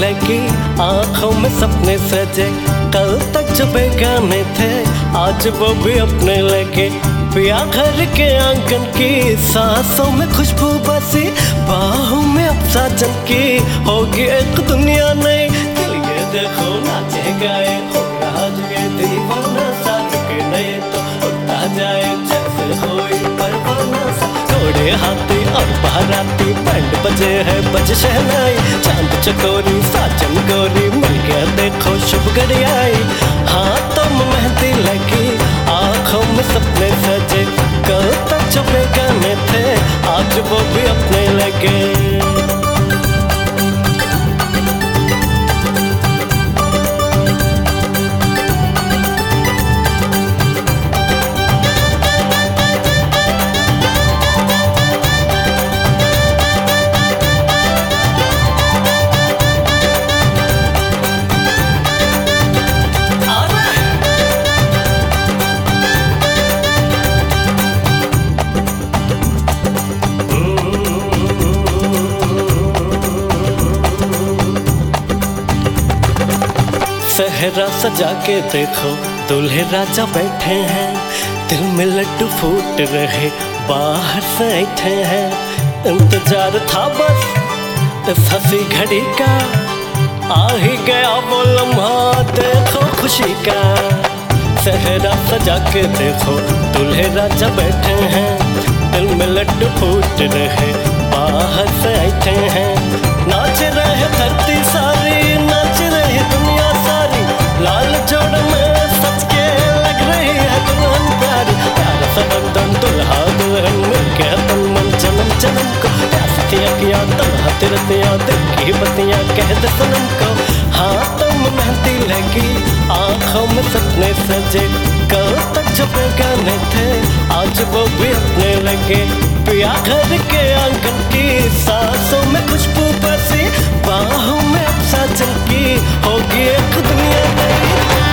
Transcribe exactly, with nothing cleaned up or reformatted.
लगी, आंखों में सपने सजे। कल तक जो बेगाने थे आज वो भी अपने लगे। पिया घर के आंगन की, सांसों में खुशबू बसी, बाहों में अब साजन की होगी एक दुनिया नई। दिल ये देखो नाचे गाए, हो रहा जो ये दीवाना सा, के नए तो उड़ता जाए जैसे कोई परवाना सा। घोड़े हाथी और बाराती, बैंड बजे है बज शहनाई, चांद चकोरी साजन गोरी, मिल गया देखो शुभ घड़ी आई। हाथों में मेहंदी लगी, आंखों में सपने सजे। कल तक जो बेगाने थे आज वो भी अपने लगे। सहरा सजा के देखो, दूल्हे राजा बैठे हैं, दिल में लड्डू फूट रहे, बाहर से बैठे हैं। इंतजार था बस इस हंसी घड़ी का, आ ही गया वो लम्हा देखो खुशी का। सहरा सजा के देखो, दूल्हे राजा बैठे हैं, दिल में लड्डू फूट रहे, बाहर से बैठे हैं। नाच रहे धरती सारी, नाच रही दुनिया सारी, लाल जोड़ में सच के लग रही है दुल्हन प्यारी। प्यार सा बंधन दुल्हा दुल्हन मिल के तन मन जन्म जन्म को, प्यासिया किया तन्हा तिरतिया, दिल की बत्तियां कह दे सनम को। हाथों में मेहंदी लगी, आंखों में सपने सजे। कल तक जो बेगाने थे आज वो भी अपने लगे। पिया घर के आंगन की, सांसों में खुशबू बसी, बाहों में अब साजन की होगी एक दुनिया नई।